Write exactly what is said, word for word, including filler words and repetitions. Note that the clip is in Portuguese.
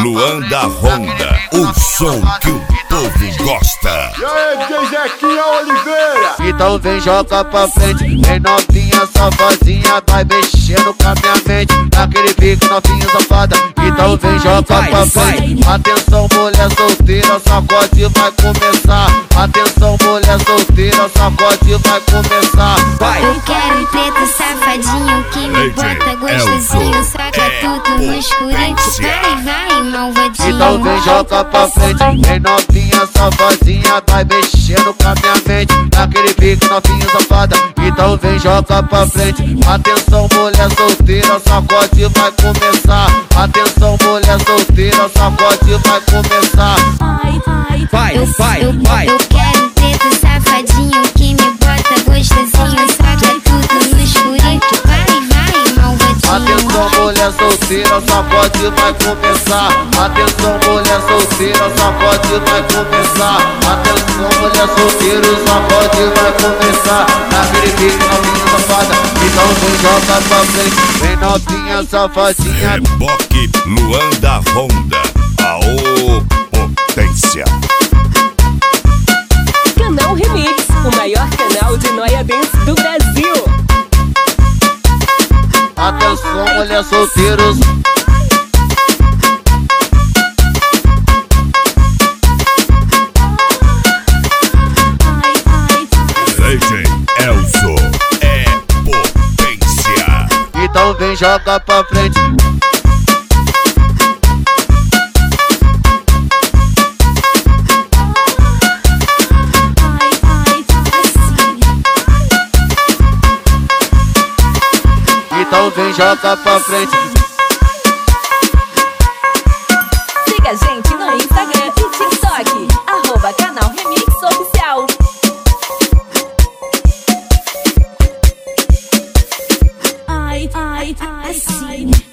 Luan da Honda, o som que o povo gosta. E aí, D J Zequinha Oliveira? Então vem, joga pra frente, vem novinha, safadinha, vai mexendo com a minha mente, naquele pique novinha safada. Então vem, joga pra frente, atenção mulher solteira, sacode vai começar. Atenção mulher solteira, sacode vai começar. Vai. Eu quero um preto safadinho que me bota gostosinho, saca tudo no escurinho, vai, vai, malvadinho. Então vem, joga pra frente, vem novinha, safadinha, vai mexendo com a minha mente, naquele pique novinha safada. Então vem, joga pra frente, atenção mulher solteira, sacode vai começar. Atenção mulher solteira, sacode vai começar. Vai, eu, vai, eu, vai. Eu quero um preto safadinho que me bota gostosinho, saca tudo no escurinho, vai, vai, malvadinho. Atenção mulher solteira, sacode vai começar. Atenção mulher solteira, sacode vai começar. Atenção mulher solteira, sacode vai começar. Naquele pique novinha safada, então vem, joga pra frente, vem novinha safadinha. Reboque Luan da Honda, aô potência. Canal Remix, o maior canal de noia dance do Brasil. Atenção mulher solteiros. D J Elzo é potência. Então vem, joga pra frente. Então vem, joga pra frente. Siga a gente no Instagram e TikTok, arroba Canal Remix Oficial. Ai, ai, ai, assim.